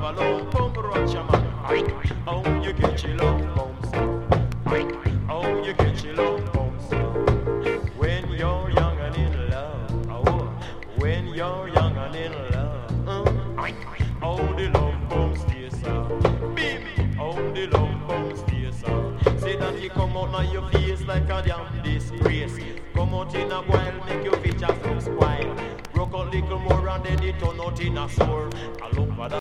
a love bum roach a man. How you get your love bum so? How you get your love bum so? When you're young and in love, oh, when you're young and in love, how the love bum stays so? Baby, how the love bum stays so? Say that you come out now your face like a damn disgrace. Come out in a while, make your features look spoiled. Broke out little more and then it turn out in a sore. I look for that.